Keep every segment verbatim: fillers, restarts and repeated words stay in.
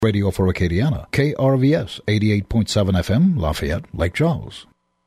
Radio for Acadiana, K R V S eighty-eight point seven F M, Lafayette, Lake Charles.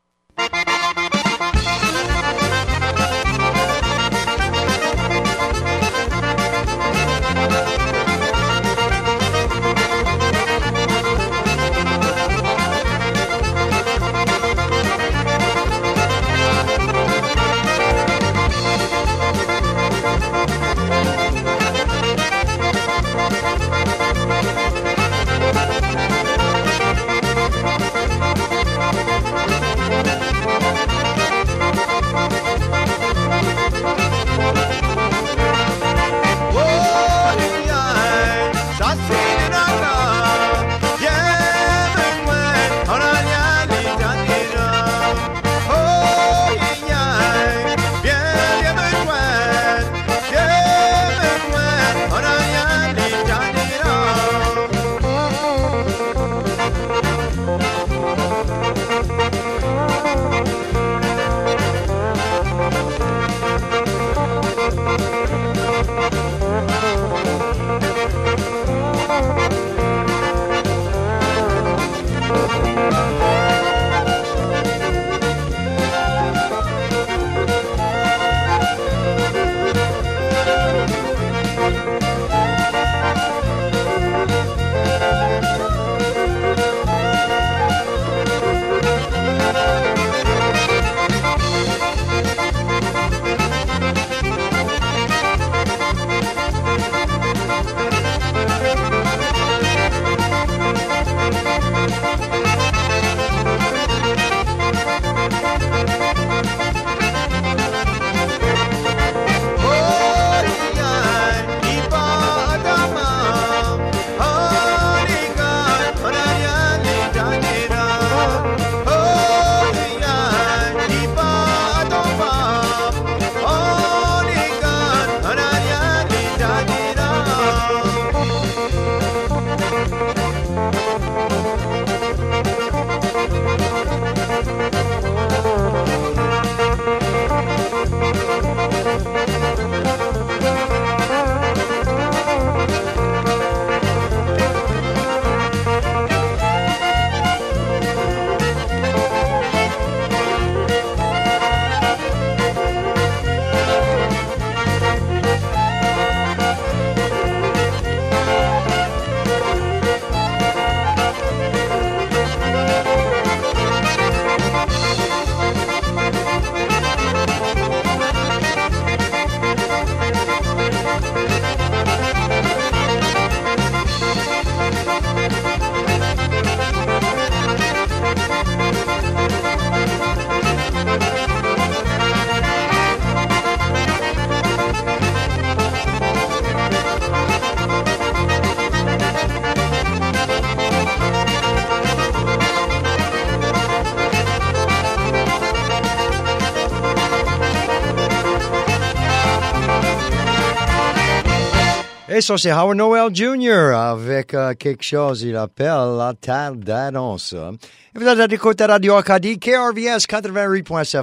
Et ça, c'est Howard Noel junior avec euh, quelque chose qu'il appelle la table d'annonce. Et vous êtes à l'écoute de Radio Acadie, K R V S quatre-vingt-huit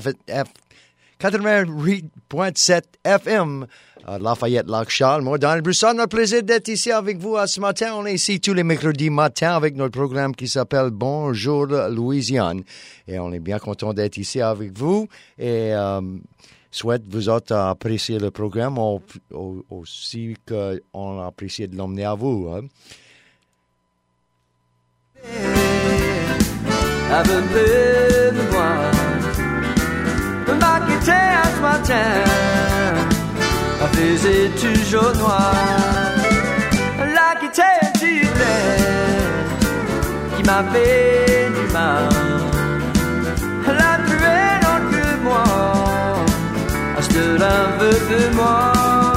point sept F M, euh, Lafayette, Lac Charles. Moi, Daniel Brisson, notre plaisir d'être ici avec vous ce matin. On est ici tous les mercredis matins avec notre programme qui s'appelle Bonjour Louisiane. Et on est bien content d'être ici avec vous. Et euh, souhaite vous autres apprécier le programme au, au, aussi qu'on a apprécié de l'emmener à vous. Hein? Avenue de moi, ma guitare ce matin, faisait toujours noir. La guitare du père qui m'avait du mal, la plus belle que moi. De la veut de moi.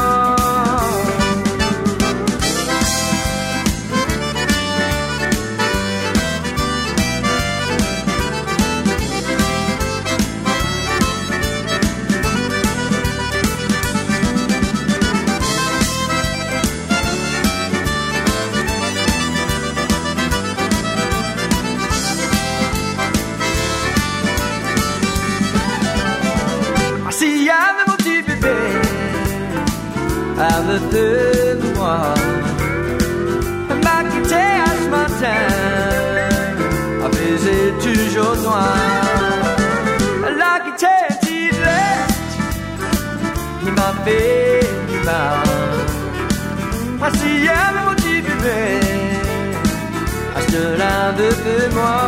Si y'avait mon petit bébé avec de moi, m'a quitté à si elle mon petit bébé, reste-là de moi.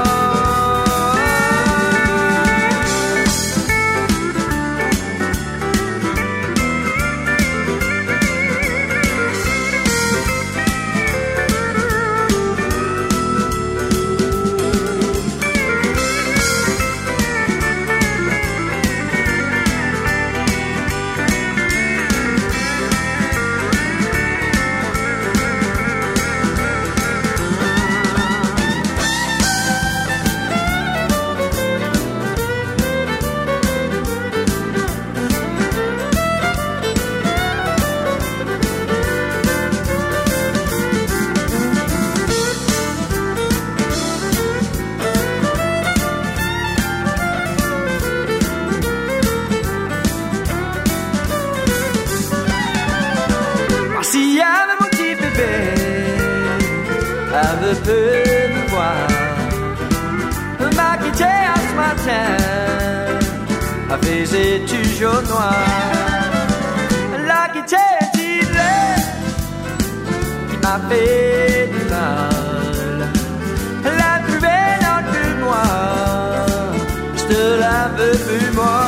Elle peut me voir, m'a quitté à ce matin, elle faisait toujours noir. La quitté est qui m'a fait du mal, la trouvé dans que moi, je te la veux plus moi.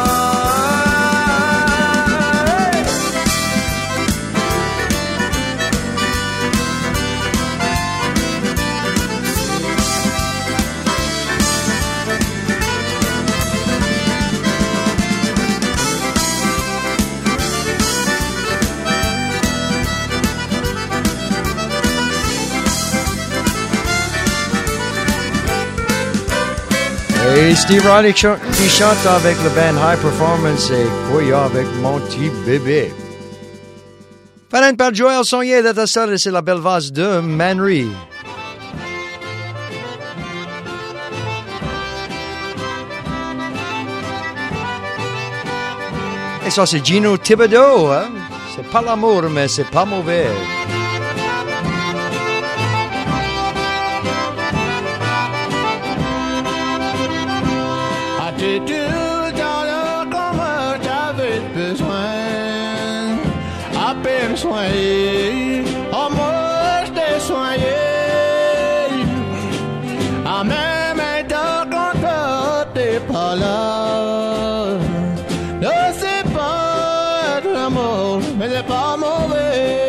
Et Steve Riley ch- qui chante avec le band High Performance et Koya avec Mon Petit Bébé. Fannin par Joel Sonnier d'être ça, c'est la belle vase de Manry. Et ça, c'est Gino Thibodeau. Hein? C'est pas l'amour, mais c'est pas mauvais. T'es tout dans le comme t'avais besoin, à peine soigné, oh moi je t'ai soigné, à même temps quand t'es pas là, ne c'est pas de l'amour, mais c'est pas mauvais.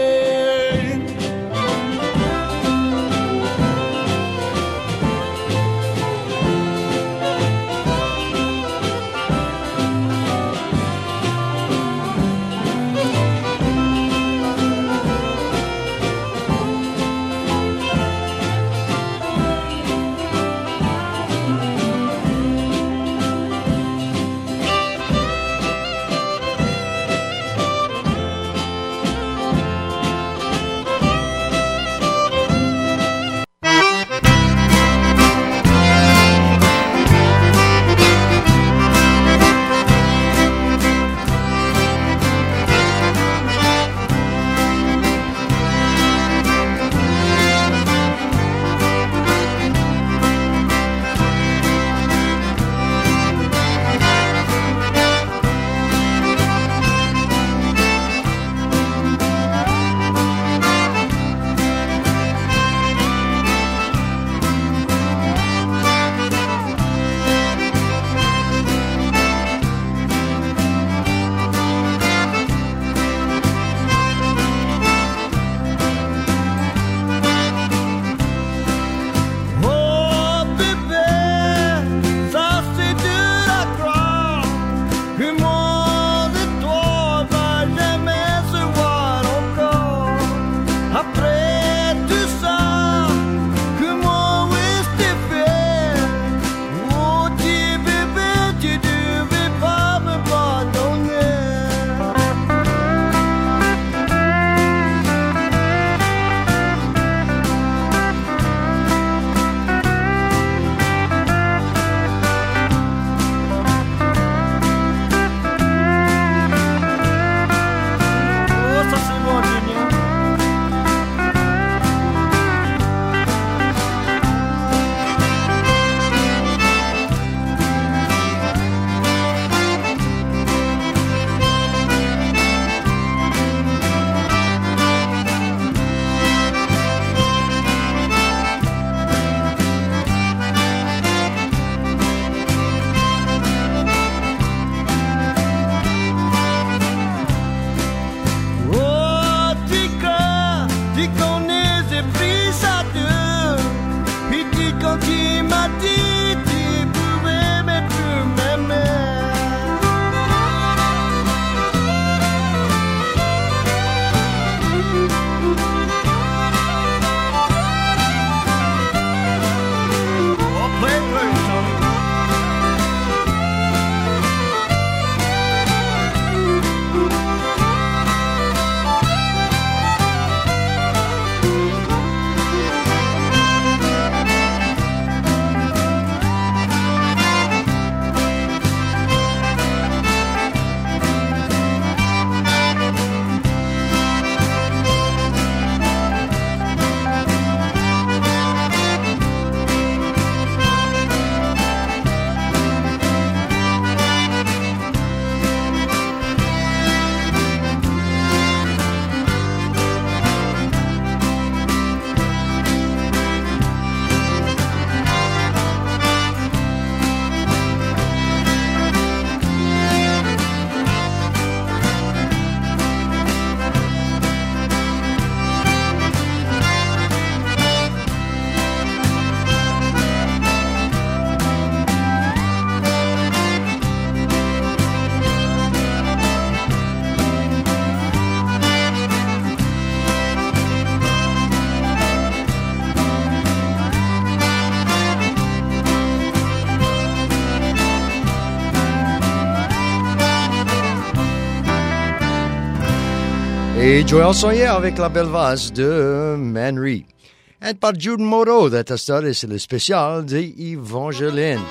Et Joël Sawyer avec la belle vase de Manry. Et par Jude Moreau, cette histoire, c'est le spécial d'Evangeline.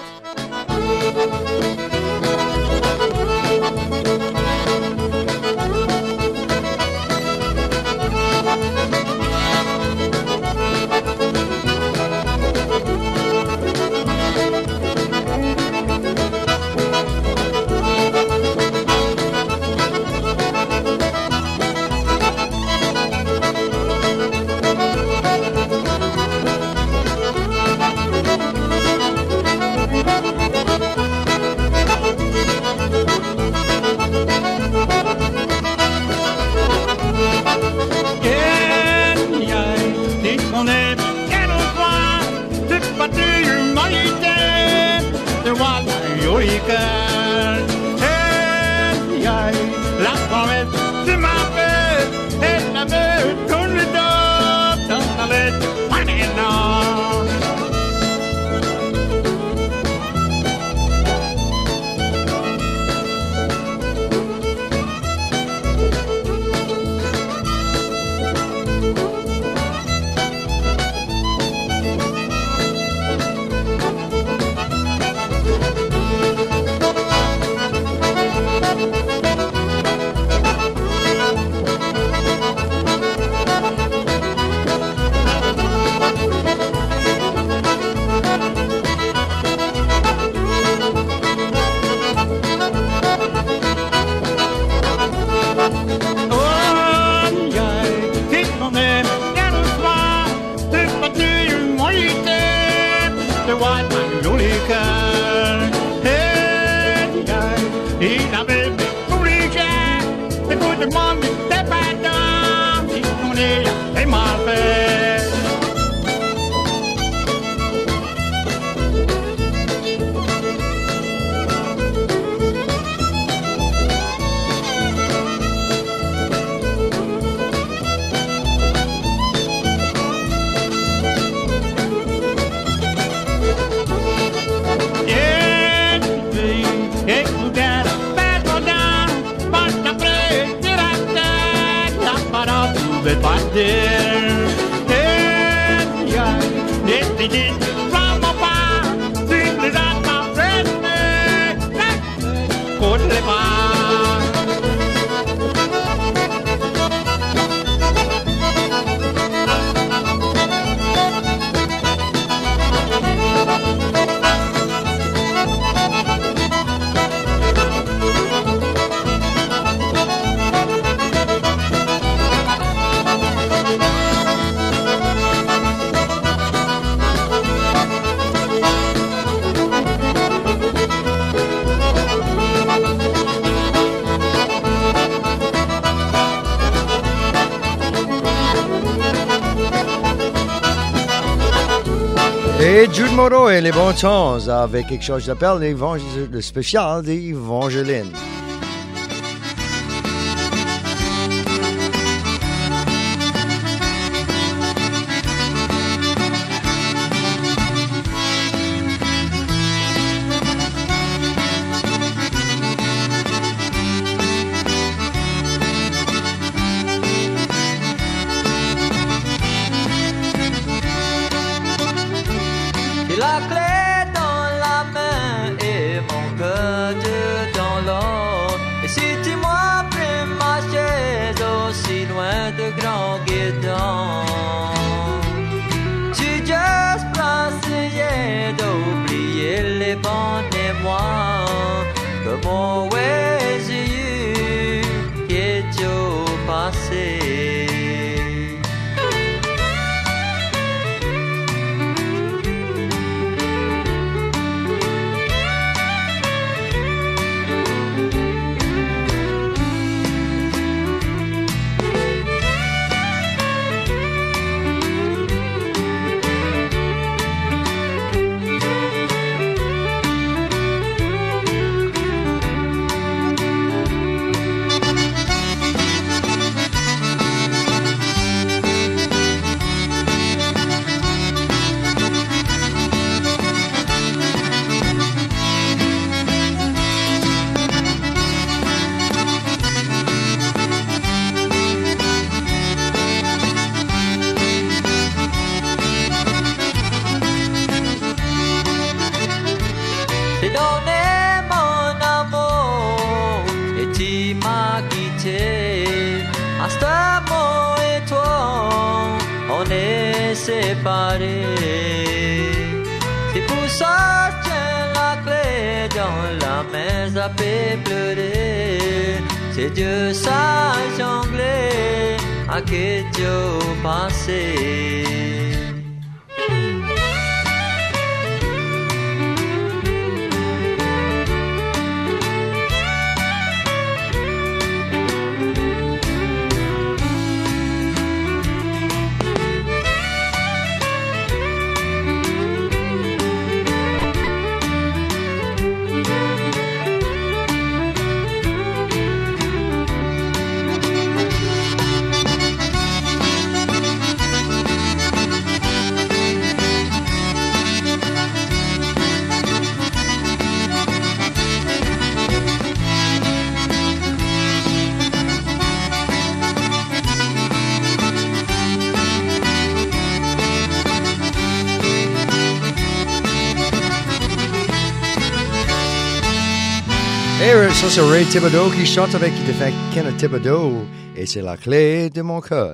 Et Jude Moreau et les bons temps avec quelque chose que j'appelle le spécial d'Evangeline. La clé dans la main et mon cœur dans l'autre. Et si tu m'as pris ma chaise aussi loin de grand guédon, tu juste essayé d'oublier les bons témoins que mon ouais j'ai eu qui est tout passé. on est séparés. C'est pour ça que la clé dans la main, ça fait pleurer. C'est Dieu ça jonglé, à que Dieu passé. Et ça c'est Ray Thibodeau qui chante avec qui fait Kenneth Thibodeau et c'est la clé de mon cœur.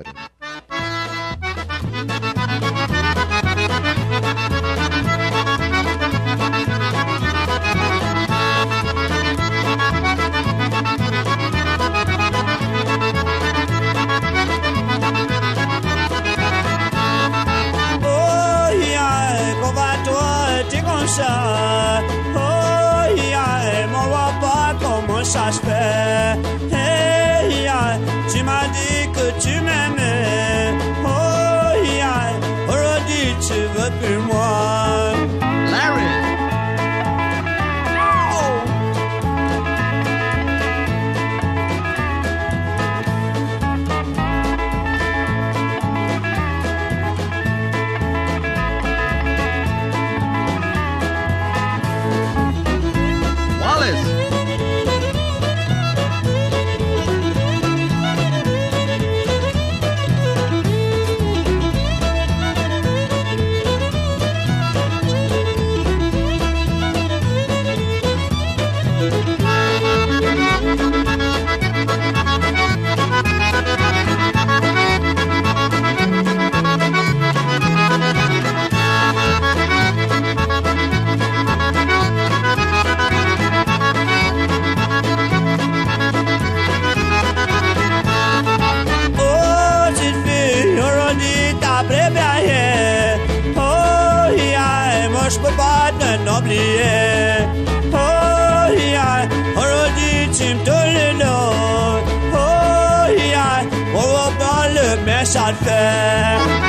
Oh yeah, qu'on va toi t'es comme ça. Oh yeah, mon papa comment ça se fait? Hey yeah, tu m'as dit que tu m'aimais. Oh yeah, aujourd'hui tu veux plus moi. Larry. Oublier. Oh yeah, aujourd'hui tu me donnes le nom. Oh yeah, on va pas le mais ça le fait.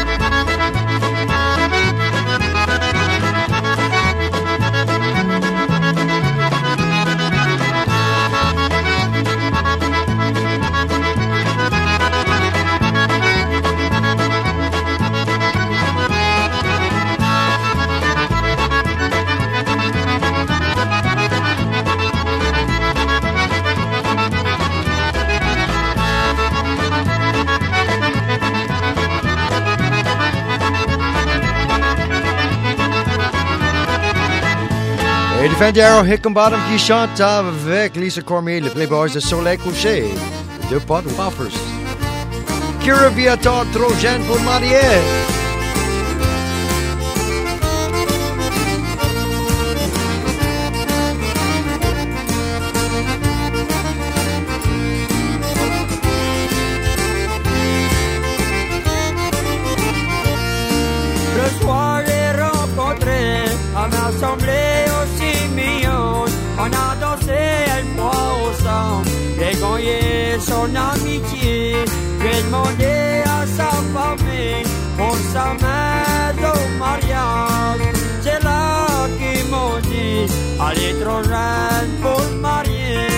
Et le fin d'Arrow Hickenbottom qui chante avec Lisa Cormier, les Playboys de Soleil Couché, deux potes Waffers. Kira Viator, trop jeune pour marier. Le soir j'ai rencontré à l'assemblée aussi mignonne. On a dansé une fois ensemble, j'ai gagné son amitié. J'ai demandé à sa famille pour sa maison au mariage. C'est là qu'ils m'ont dit, elle est trop jeune pour le marier.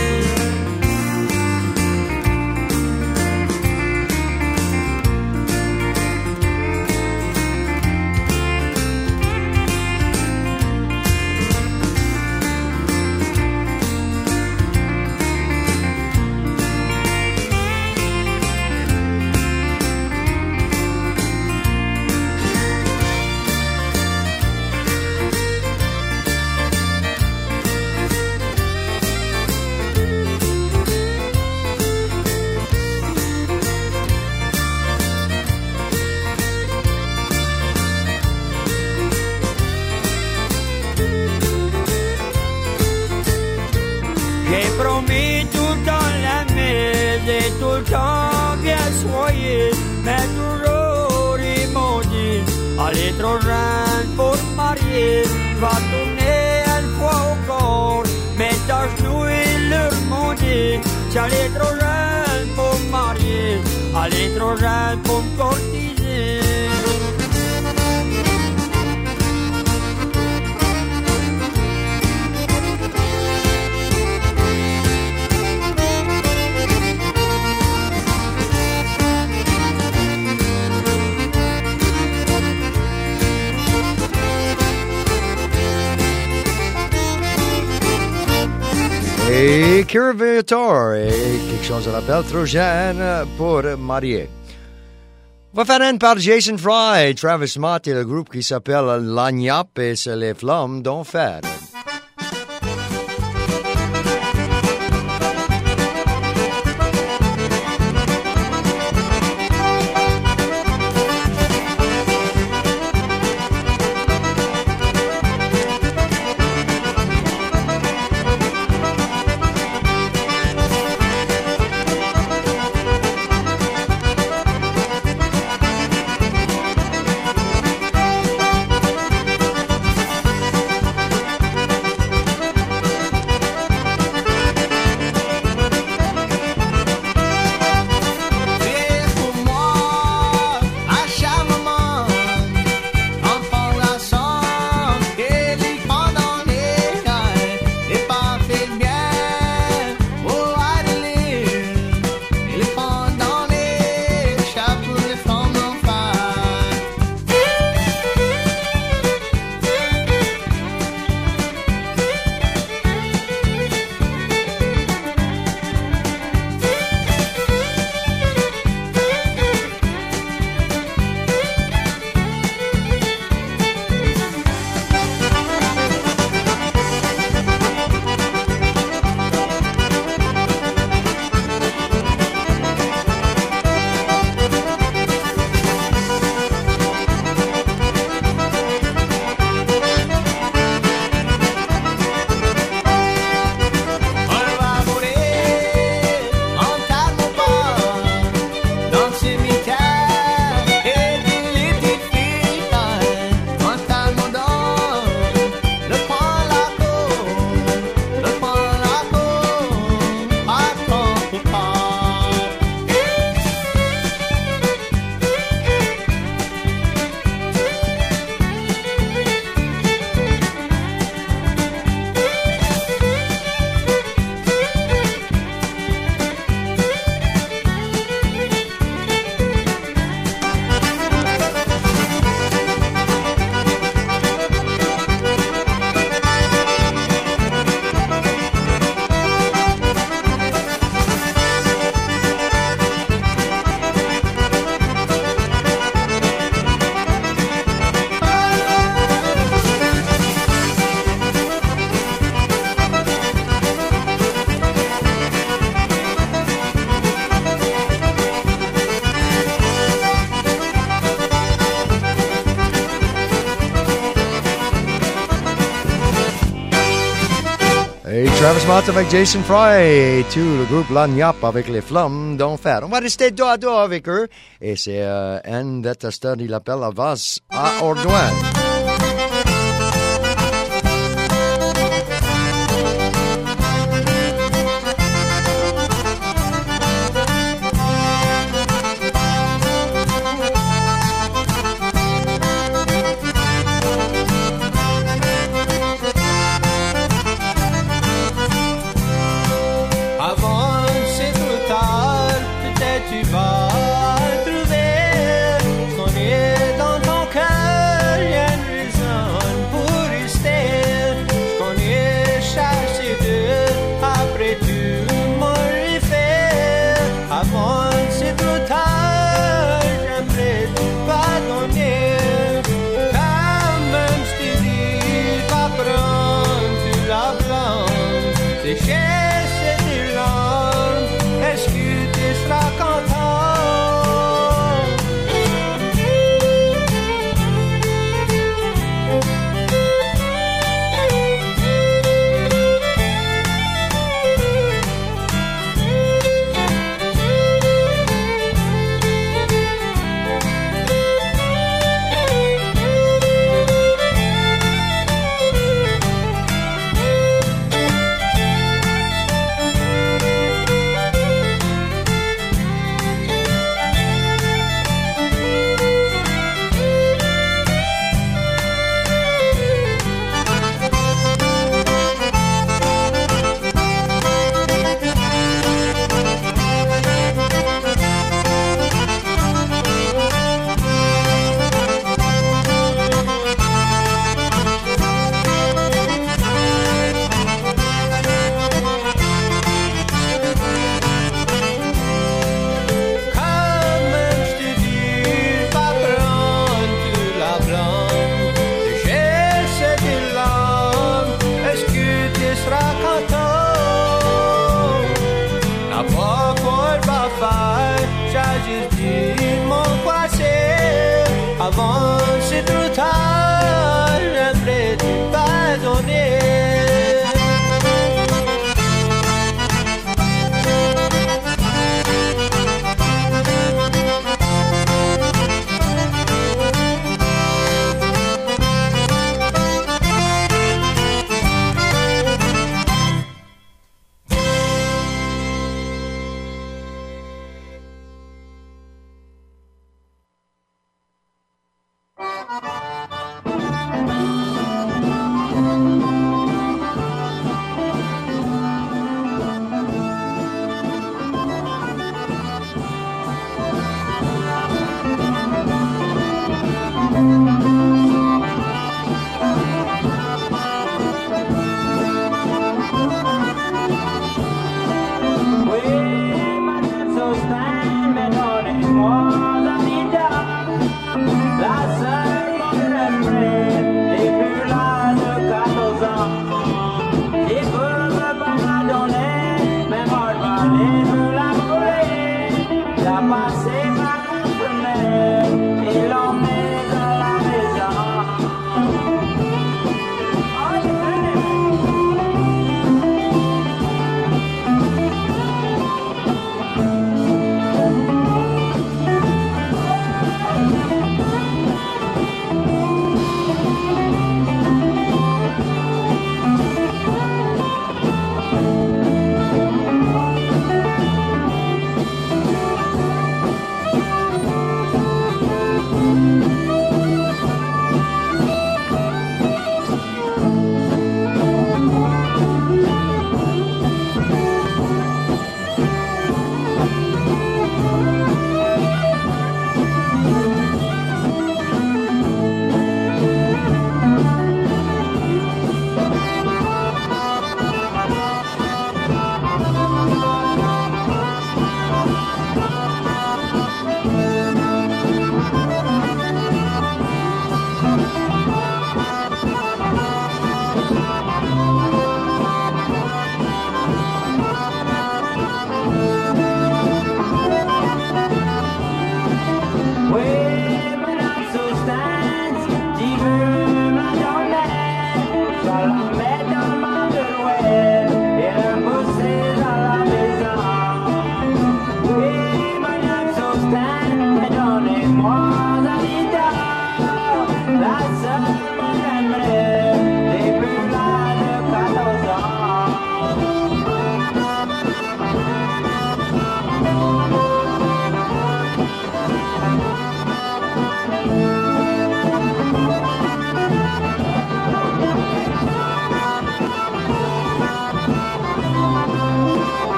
mais toujours ils m'ont dit, allez trop jeune pour te marier, va tourner une fois encore, mais ta genou ils leur m'ont dit, j'allais trop jeune pour me marier, allez trop jeune pour me courtiser. Et Curvator, et quelque chose à l'appel trop jeune pour marier. On va faire un par Jason Fry, Travis Mott et le groupe qui s'appelle Lagniappe et c'est les flammes d'enfer. Travis Mott avec Jason Fry et tout le groupe Lagniappe avec les flammes d'enfer. On va rester dos à dos avec eux et c'est euh, un détesteur, il appelle la vase à Ordouin. Trouver qu'on est dans ton cœur, rien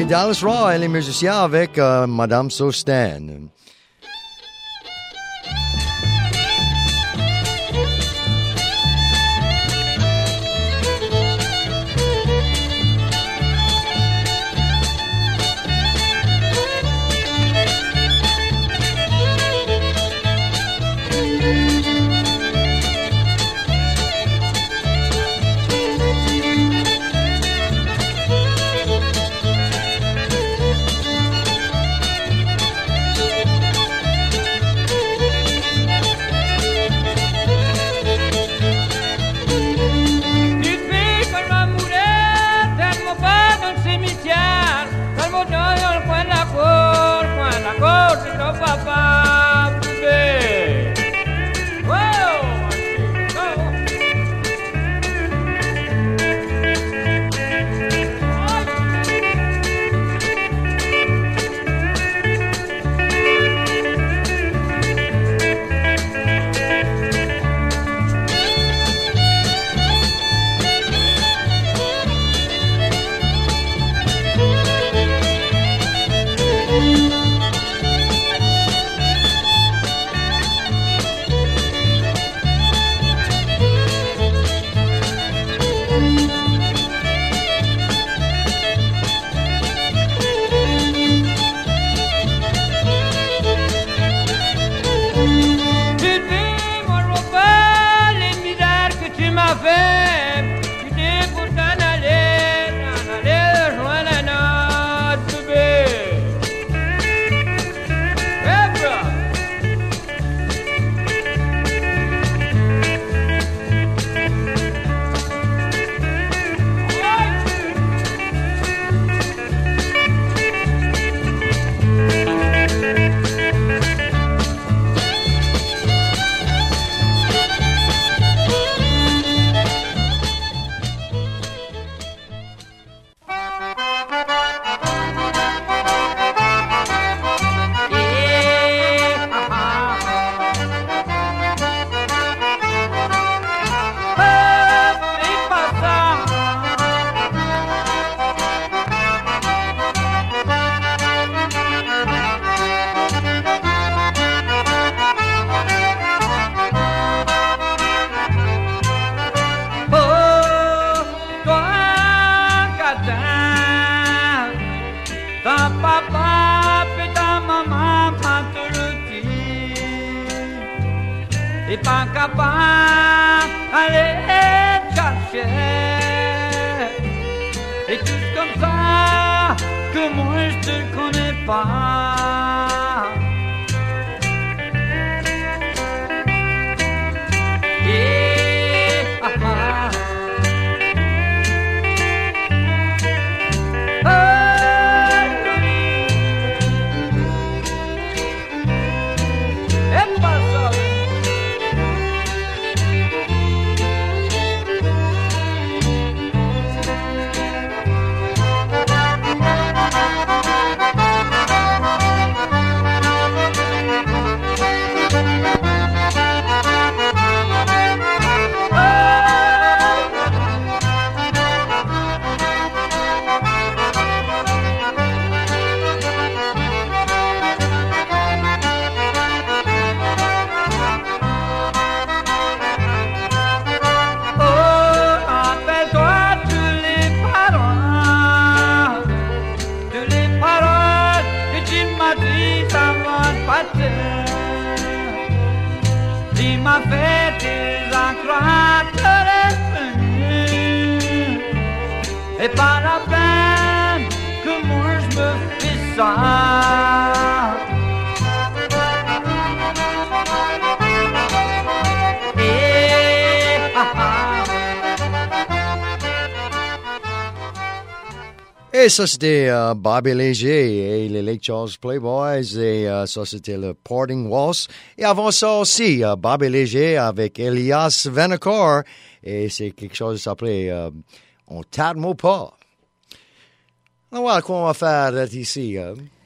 les Dallas Raw et les musiciens avec euh, Madame Sostan. Et ça, c'était euh, Bobby Léger et les Lake Charles Playboys. Et euh, ça, c'était le Parting Waltz. Et avant ça aussi, euh, Bobby Léger avec Elias Vanacore. Et c'est quelque chose qui s'appelait euh, On Tadmo Pas. Alors voilà, quoi on va faire ici. Euh?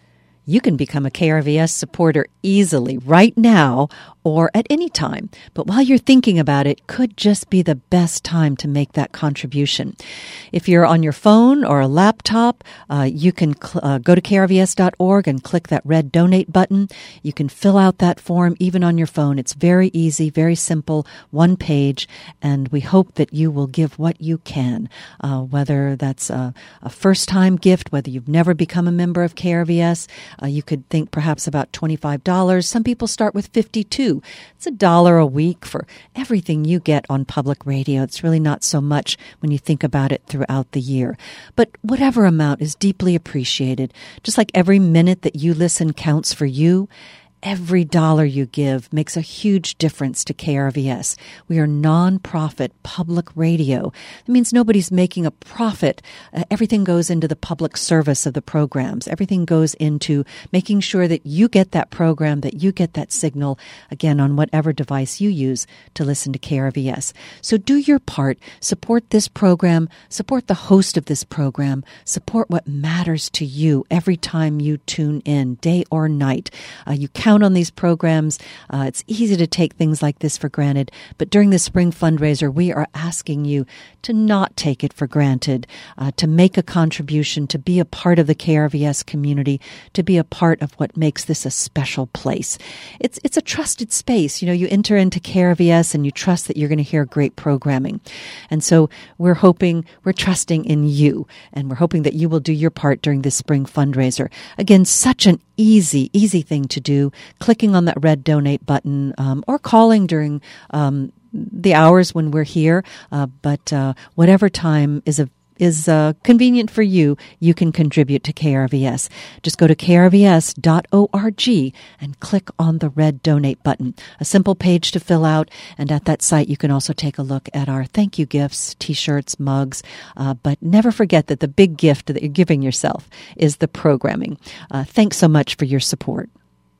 You can become a K R V S supporter easily right now or at any time. But while you're thinking about it, could just be the best time to make that contribution. If you're on your phone or a laptop, uh, you can cl- uh, go to K R V S dot org and click that red donate button. You can fill out that form even on your phone. It's very easy, very simple, one page, and we hope that you will give what you can, uh, whether that's a, a first-time gift, whether you've never become a member of K R V S. Uh, you could think perhaps about twenty-five dollars. Some people start with fifty-two dollars. It's a dollar a week for everything you get on public radio. It's really not so much when you think about it throughout the year. But whatever amount is deeply appreciated. Just like every minute that you listen counts for you, every dollar you give makes a huge difference to K R V S. We are non-profit public radio. That means nobody's making a profit. Uh, everything goes into the public service of the programs. Everything goes into making sure that you get that program, that you get that signal, again, on whatever device you use to listen to K R V S. So do your part. Support this program. Support the host of this program. Support what matters to you every time you tune in, day or night. Uh, you can Count on these programs. Uh, it's easy to take things like this for granted, but during the spring fundraiser, we are asking you to not take it for granted, uh, to make a contribution, to be a part of the K R V S community, to be a part of what makes this a special place. It's it's a trusted space. You know, you enter into K R V S and you trust that you're going to hear great programming. And so we're hoping, we're trusting in you, and we're hoping that you will do your part during this spring fundraiser. Again, such an easy, easy thing to do, clicking on that red donate button, um, or calling during um, the hours when we're here. Uh, but uh, whatever time is a is uh, convenient for you, you can contribute to K R V S. Just go to K R V S dot org and click on the red donate button. A simple page to fill out, and at that site you can also take a look at our thank you gifts, t-shirts, mugs, uh, but never forget that the big gift that you're giving yourself is the programming. Uh, thanks so much for your support.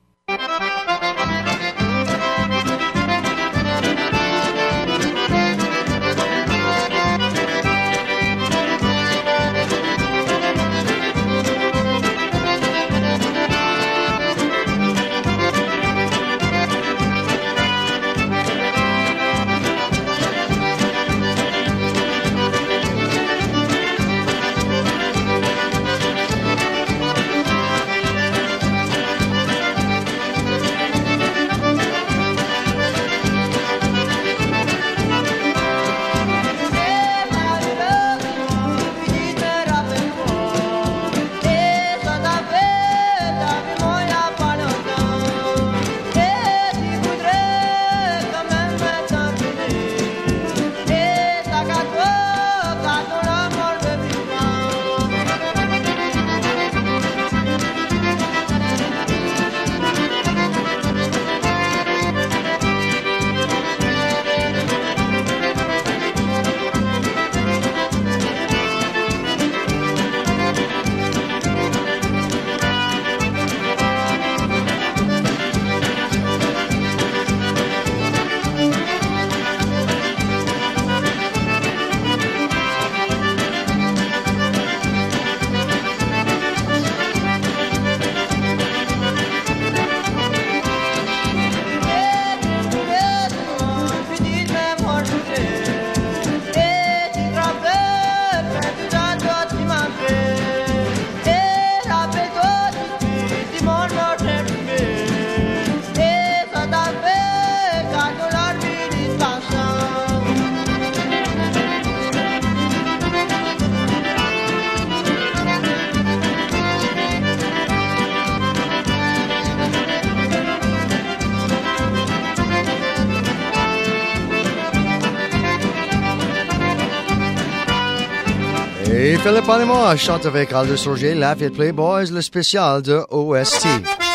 Et Philippe Allemot chante avec Aldous Roger, Lafayette Playboys, le spécial de O S T.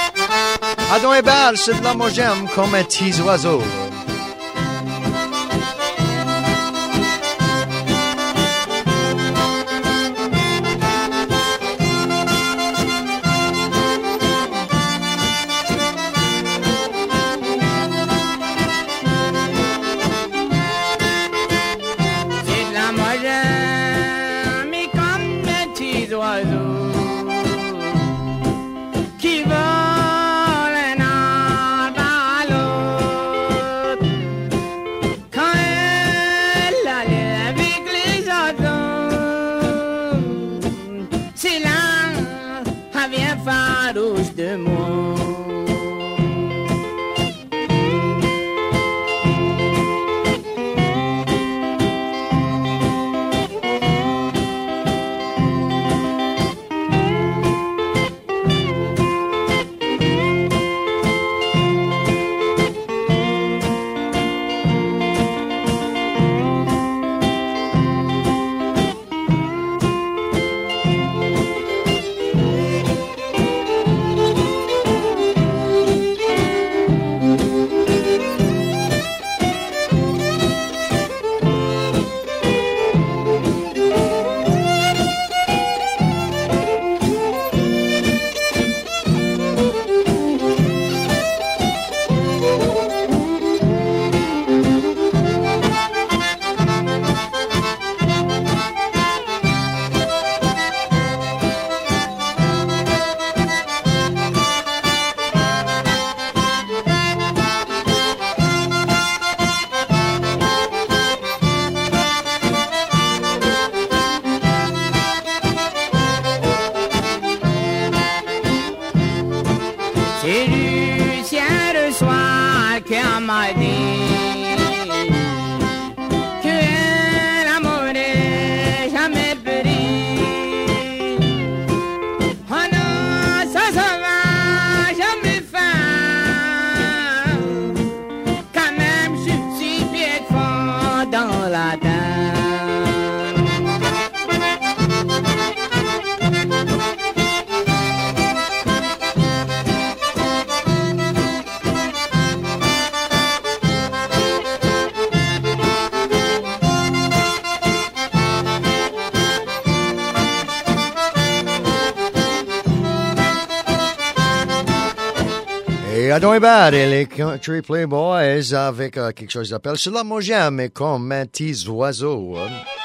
Adam Hébert, c'est de la moi j'aime comme un petit oiseau. Qui veut moi. C'est Lucien le soir qui m'a dit que l'amour n'est jamais péri. Oh non, ça, ça va jamais faire. Quand même, je suis pied de fond dans la dame. Et à Doibad et les Country Playboys avec euh, quelque chose qui s'appelle Cela moi j'aime et comme un petit oiseau.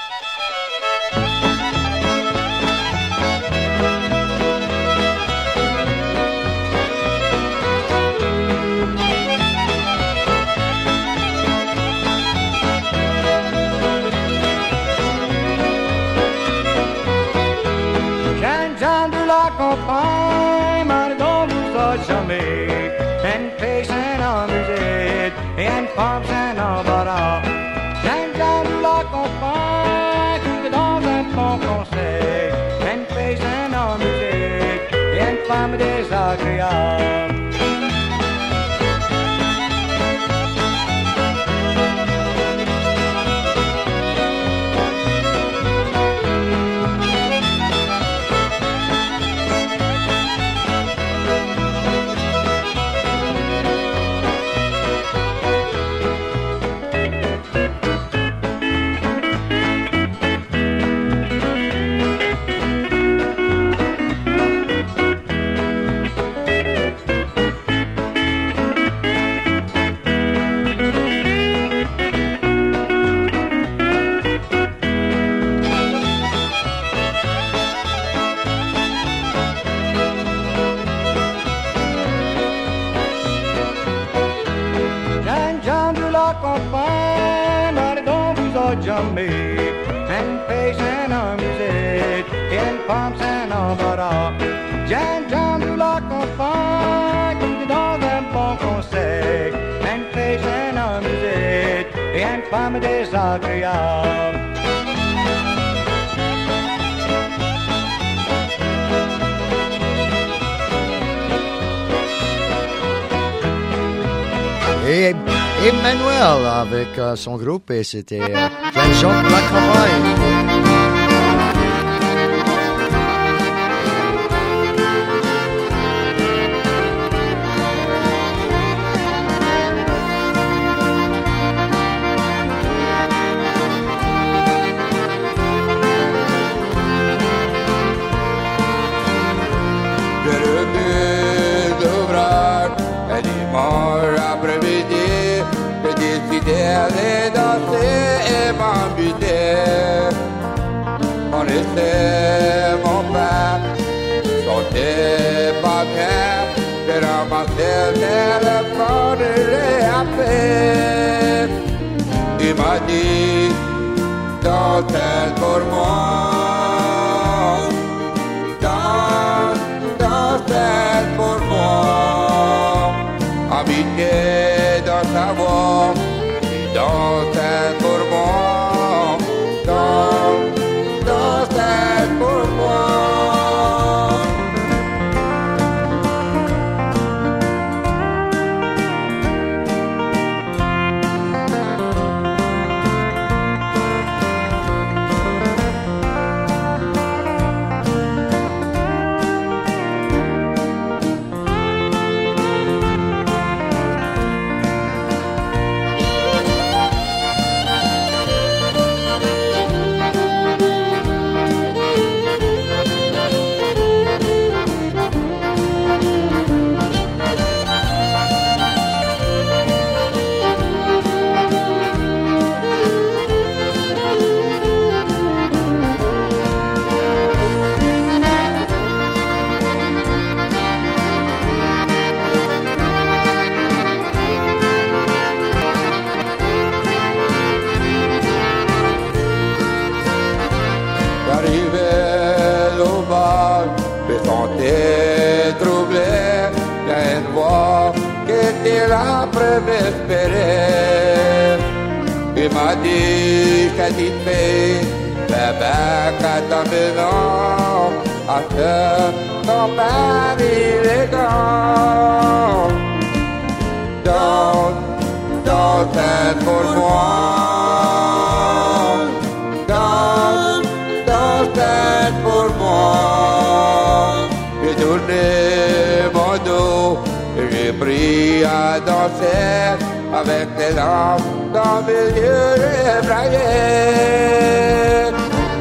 Jeune gens de la campagne, Mardon vous a jamais. En paysan en musique et en femme en embarras. Jeune gens de la campagne, tout dans un bon conseil. En paysan en musique et en femme désagréable. Jamais, en paysan en musique et en femme en embarras. Jeune gens de la campagne, tout dans un bon conseil. En paysan en musique et en femme désagréable. Et Emmanuel avec euh, son groupe et c'était euh, Jean Jean de la campagne. D'aller danser et m'embêter. On était mon père, sentait pas bien, de ramasser le fond et les appeler. Il m'a dit, danse pour moi, danse, danse pour moi. m'espérer. Il m'a dit qu'à dit fait, bébé, qu'à ta maison, à ce ton père il est grand. Don't, don't être pour moi. Don't, don't être pour moi. J'ai tourné mon dos, j'ai pris à danser avec tes larmes dans mes yeux effrayés.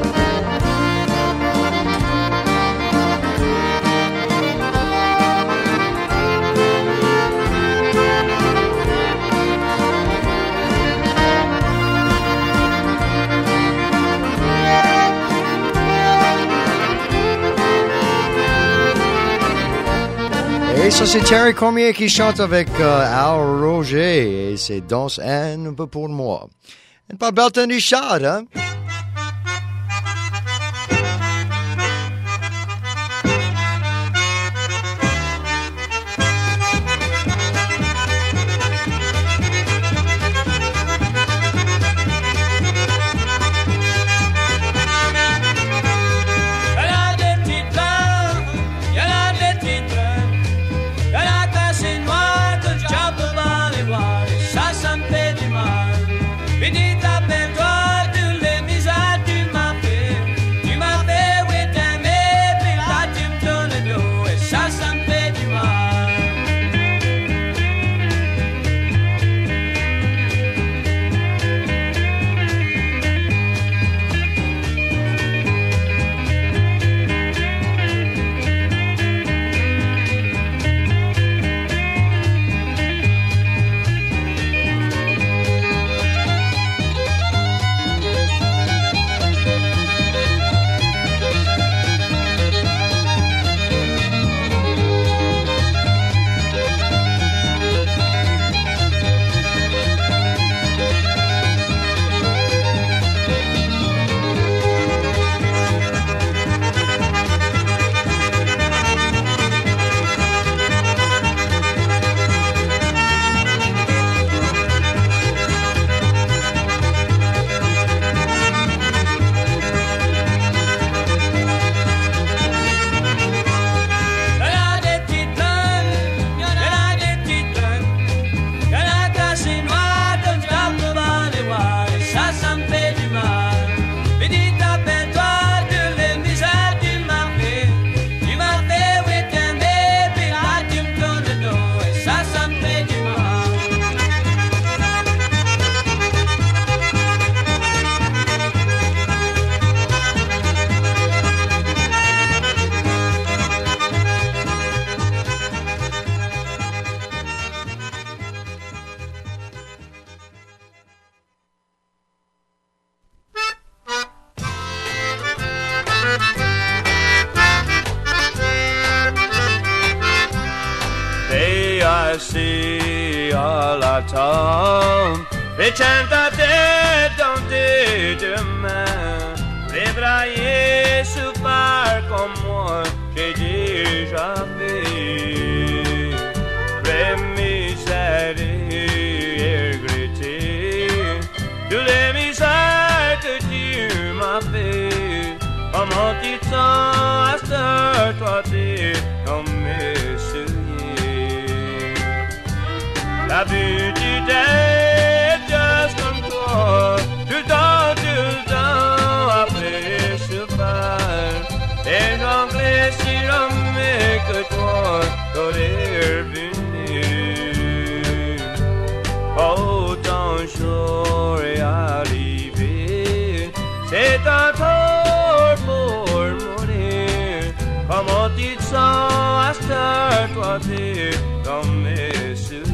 Et ça, c'est Terry Cormier qui chante avec euh, Al Roger. Et c'est Danse un peu pour moi. Et pas Belton Richard, hein? assis à la table, et chante ta tête dans tes deux mains, les bras souffert comme moi, j'ai déjà fait. Les misères et regretter, tous les misères que tu m'as fait, comment tu te sens à ce toi t'es comme mes souliers. La vue du day, just comme toi, tout le temps, tout le temps, après souffert. Et l'anglais si jamais que toi, t'aurais revenu. Oh, ton jour est arrivé, c'est un tour pour mourir. Comment tu te sens à cette heure, toi t'es dans mes souliers.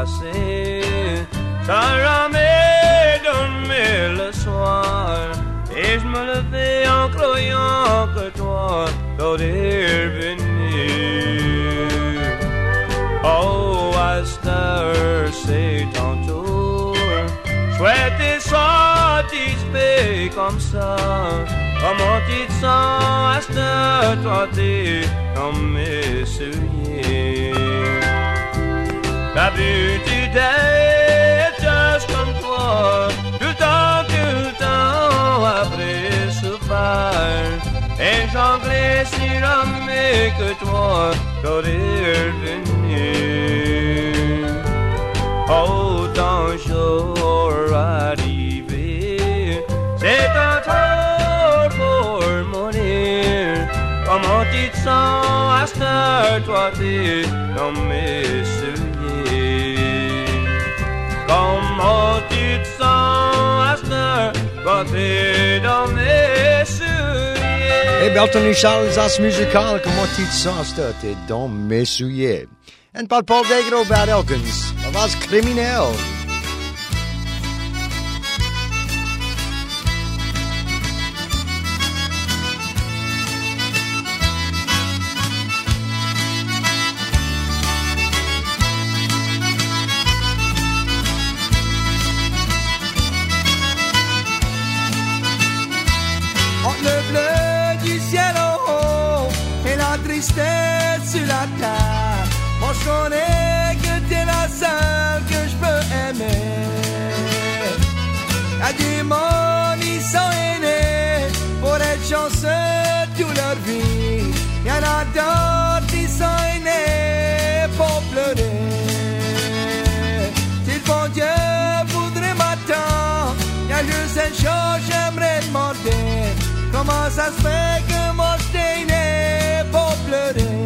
passé. Ça ramait dormir le soir, et je me levais en croyant que toi t'aurais venu. Oh, à cette heure, c'est ton tour. Souhaitez satisfait comme ça. Comment tu te sens à cette heure, toi t'es comme mes souliers. D'habitude d'être juste comme toi, tout le temps, tout le temps, après souffert. Et j'en glisse si jamais que toi t'aurais revenu. Oh, ton jour arrivé, c'est un tour pour mourir. Comment tu te sens à cette heure, toi t'es dans mes souliers. Comment tu te sens à cette heure, toi t'es dans mes souliers. Hey, Belton et Charles, as musical, comment tu te sens à cette heure, t'es dans mes souliers. En par Paul Degro Bad Elkins, dat was crimineel. Entre le bleu du ciel en haut et la tristesse sur la terre, moi je connais que t'es la seule que je peux aimer. Y'a du monde, ils sont aînés pour être chanceux toute leur vie. Y'en a d'autres qui sont aînés pour pleurer. Si le bon Dieu voudrait m'attendre, y'a juste une chose j'aimerais demander. Comment ça se fait que moi j'étais né pour pleurer?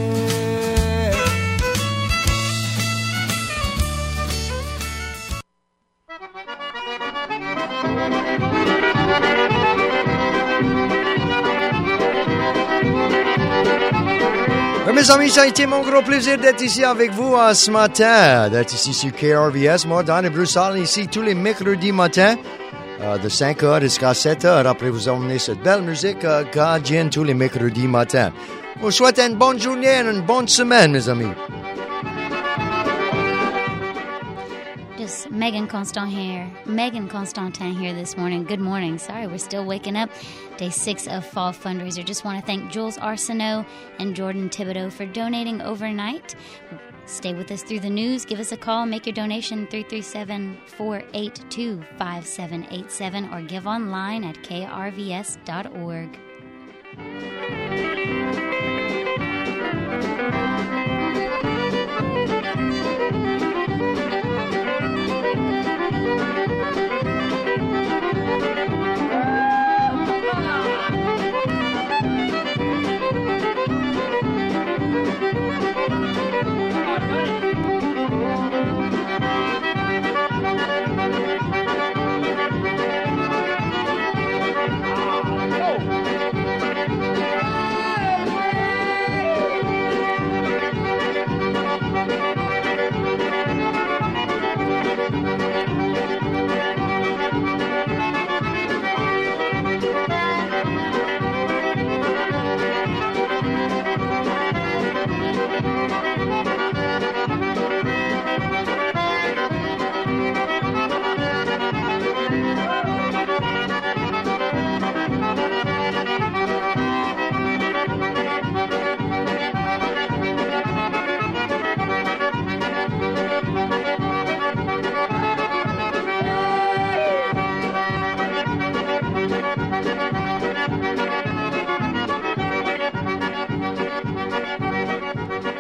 Mes amis, ça a été mon gros plaisir d'être ici avec vous uh, ce matin, d'être ici sur K R V S. Moi, Don et Broussard, ici tous les mercredis matins, uh, de cinq heures jusqu'à sept heures. Après, vous emmenez cette belle musique uh, gardienne tous les mercredis matins. Je vous souhaite une bonne journée et une bonne semaine, mes amis. Just Megan Constant here. Megan Constantin here this morning. Good morning. Sorry, we're still waking up. Day six of Fall Fundraiser. Just want to thank Jules Arsenault and Jordan Thibodeau for donating overnight. Stay with us through the news. Give us a call. Make your donation three three seven, four eight two, five seven eight seven or give online at k r v s dot org.